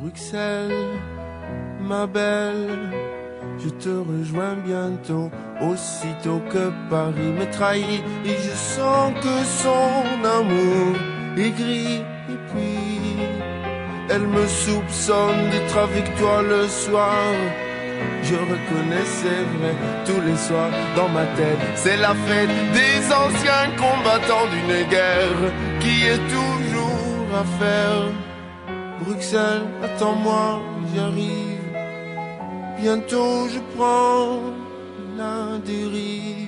Bruxelles, ma belle, je te rejoins bientôt, aussitôt que Paris me trahit, et je sens que son amour est gris, et puis elle me soupçonne d'être avec toi le soir. Je reconnais, c'est vrai, tous les soirs dans ma tête, c'est la fête des anciens combattants d'une guerre qui est toujours à faire. Bruxelles, attends-moi, j'arrive. Bientôt je prends la dérive.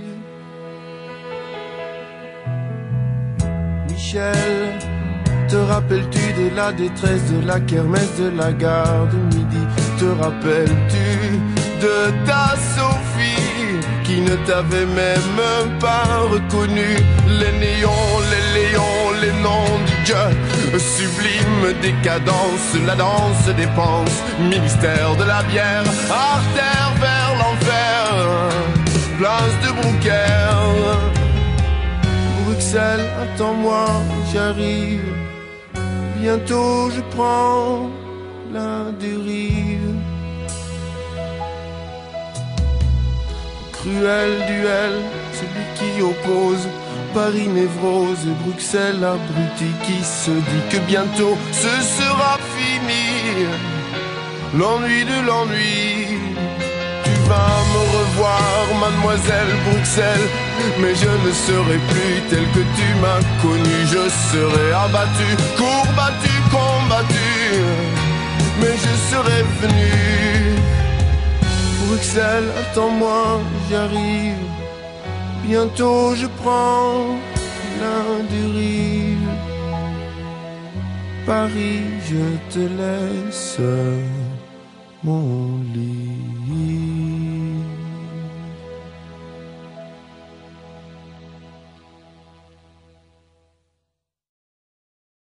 Michel, te rappelles-tu de la détresse de la kermesse de la gare de midi? Te rappelles-tu de ta Sophie qui ne t'avait même pas reconnu? Les néons, les léons, les noms du Dieu sublime décadence, la danse des penses, ministère de la bière, artère vers l'enfer, place de Brouckère. Bruxelles, attends-moi, j'arrive. Bientôt je prends la dérive. Cruel duel, celui qui oppose Paris névrose et Bruxelles abruti, qui se dit que bientôt ce sera fini. L'ennui de l'ennui. Tu vas me revoir, mademoiselle Bruxelles, mais je ne serai plus tel que tu m'as connu. Je serai abattu, courbattu, combattu, mais je serai venu. Bruxelles, attends-moi, j'arrive. Bientôt je prends la dérive. Paris, je te laisse mon lit.